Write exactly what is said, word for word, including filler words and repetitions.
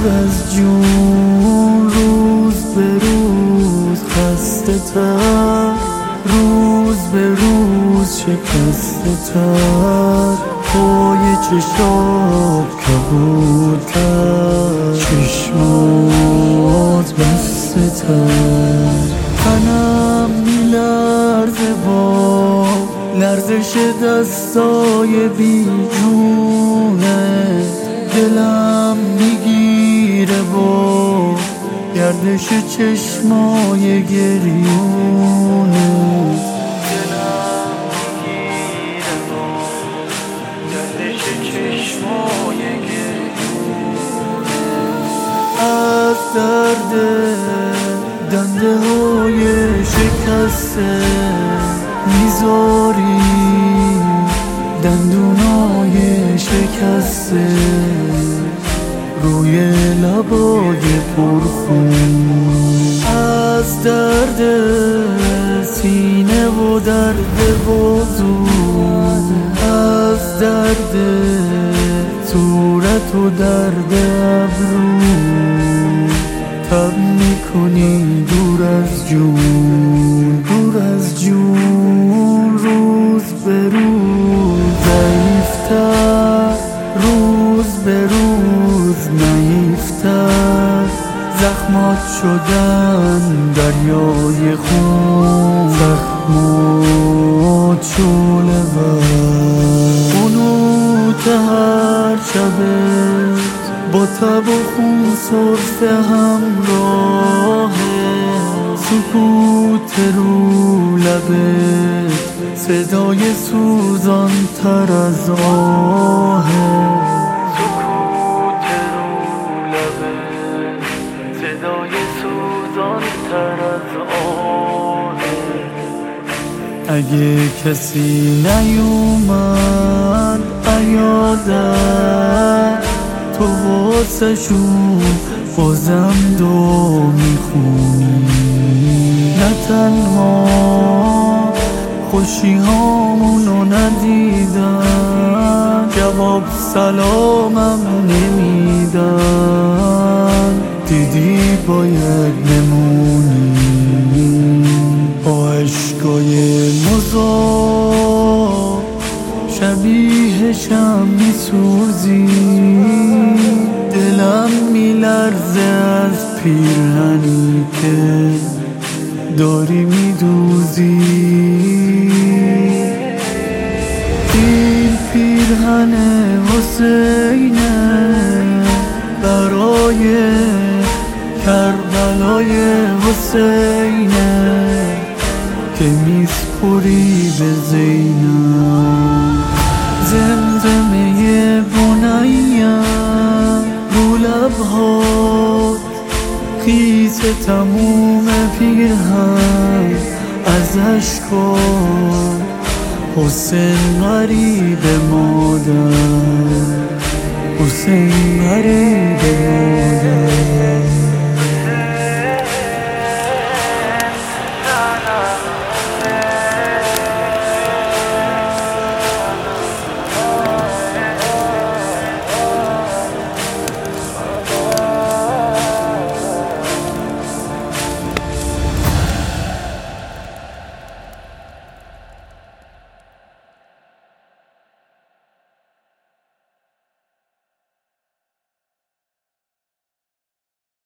دور از جون، روز به روز خسته تر، روز به روز شکسته تر، پای چشات کبودتر، چشمات بسته تر. تنم میلرزه با لرزش دستای بیجونه، دلم میگیره با گردش چشمای گریونه، دلم میگیره با گردش چشمای گریونه. از درد دنده های شکسته میذاری دندونای شکسته روی لبای پرخون. از درد سینه و درد بازو، از درد صورت و درد ابرو، تب میکنی دور از جون، دور از جون، روز به روز ضعیفتر، روز به روز نحیفتر، زخمات شدن دریای خون، زخمات شعله ور، خنوت هر شبت با تب و خون سرفه همراه، سکوت رو لبت صدای سوزان تر از آه، سکوت رو لبت صدای سوزان تر از آه. اگه کسی نیومد عیادت، تو واسه شون بازم دو میخونی، نه تنها خوشی هامونو ندیدن، جواب سلامم نمیدن، دیدی باید نمونی، با عشقای مزار شبیه شم میسوزی، دلم میلرزه از پیرهنی که داری میدوزی. این پیرهن حسینه برای کربلای حسینه که میسپری به زینب. زمزمه بنیم رو لبهات، خیس تموم پیرهن از اشکات، حسین غریب مادر، حسین غریب مادر.